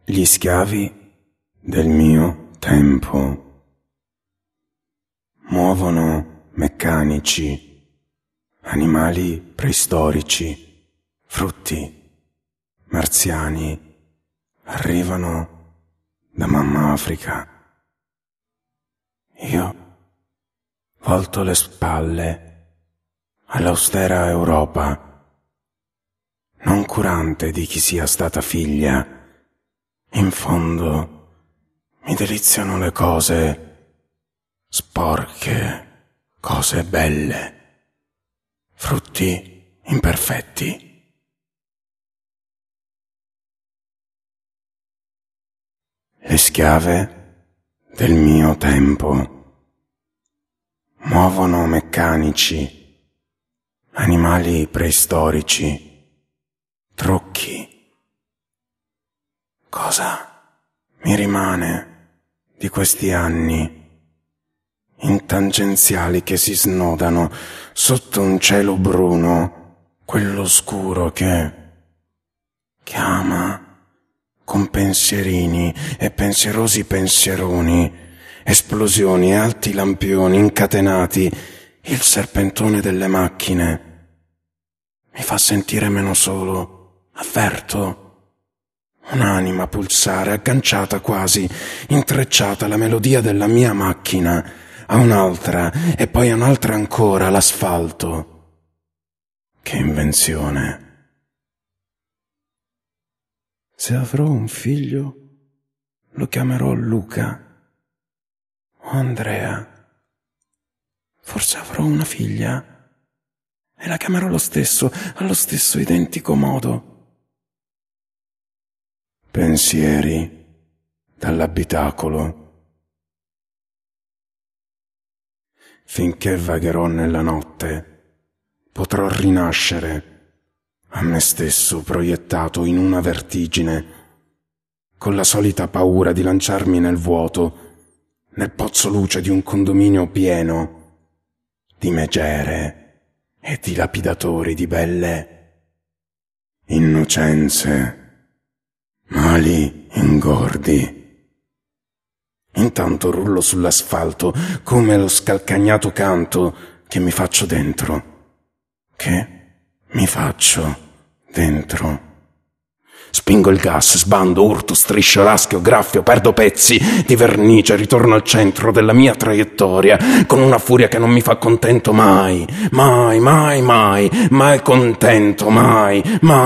Gli schiavi del mio tempo muovono meccanici, animali preistorici, frutti, marziani, arrivano da mamma Africa. Io volto le spalle all'austera Europa, non curante di chi sia stata figlia. In fondo mi deliziano le cose sporche, cose belle, frutti imperfetti. Le schiave del mio tempo muovono meccanici, animali preistorici, trucchi. Cosa mi rimane di questi anni in tangenziali che si snodano sotto un cielo bruno, quello scuro che ama con pensierini e pensierosi pensieroni, esplosioni e alti lampioni incatenati, il serpentone delle macchine mi fa sentire meno solo, avverto un'anima pulsare, agganciata quasi, intrecciata alla melodia della mia macchina, a un'altra e poi a un'altra ancora, l'asfalto. Che invenzione! Se avrò un figlio, lo chiamerò Luca o Andrea. Forse avrò una figlia e la chiamerò lo stesso, allo stesso identico modo. Pensieri dall'abitacolo. Finché vagherò nella notte, potrò rinascere a me stesso proiettato in una vertigine, con la solita paura di lanciarmi nel vuoto, nel pozzo luce di un condominio pieno di megere e di lapidatori di belle innocenze. Mali ingordi. Intanto rullo sull'asfalto come lo scalcagnato canto che mi faccio dentro. Spingo il gas, sbando, urto, striscio, raschio, graffio, perdo pezzi di vernice, ritorno al centro della mia traiettoria con una furia che non mi fa contento mai contento, mai.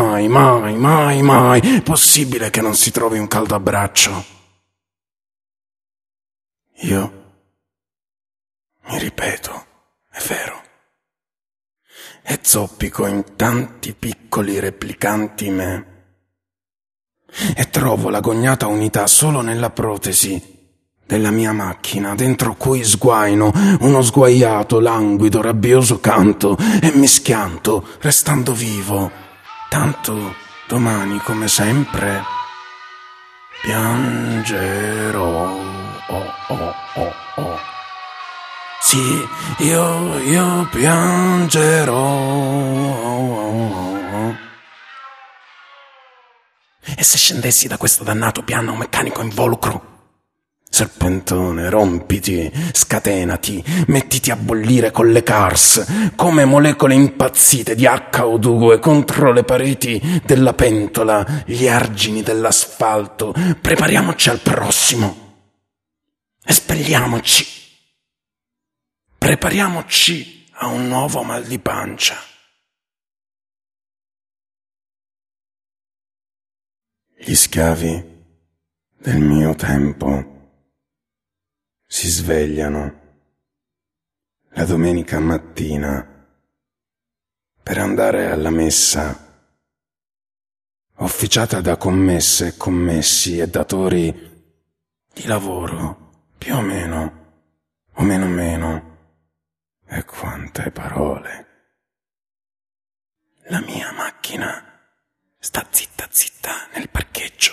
Possibile che non si trovi un caldo abbraccio? Io mi ripeto, è vero, e zoppico in tanti piccoli replicanti me. E trovo l'agognata unità solo nella protesi della mia macchina, dentro cui sguaino uno sguaiato, languido, rabbioso canto e mi schianto, restando vivo. Tanto domani, come sempre, piangerò. Sì, io piangerò. E se scendessi da questo dannato piano meccanico involucro? Serpentone, rompiti, scatenati, mettiti a bollire con le cars, come molecole impazzite di HO2 contro le pareti della pentola, gli argini dell'asfalto. Prepariamoci al prossimo. Espelliamoci. Prepariamoci a un nuovo mal di pancia. Gli schiavi del mio tempo si svegliano la domenica mattina per andare alla messa, officiata da commesse, commessi e datori di lavoro, più o meno, e quante parole. La mia macchina sta zitta nel parcheggio.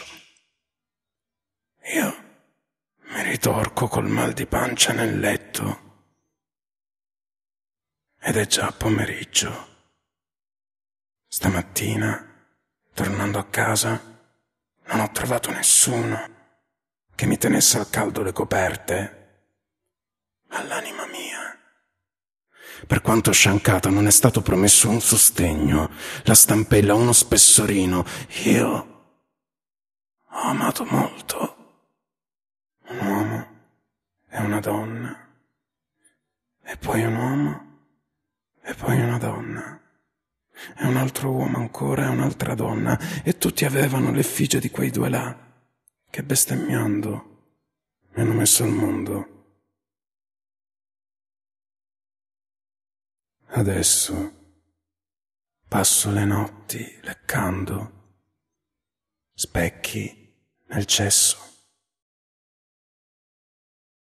Io mi ritorco col mal di pancia nel letto. Ed è già pomeriggio. Stamattina, tornando a casa, non ho trovato nessuno che mi tenesse al caldo le coperte. All'anima mia, per quanto sciancata, non è stato promesso un sostegno, la stampella, uno spessorino. Io ho amato molto un uomo e una donna, e poi un uomo e poi una donna, e un altro uomo ancora e un'altra donna, e tutti avevano l'effigie di quei due là che bestemmiando mi hanno messo al mondo. Adesso passo le notti leccando specchi nel cesso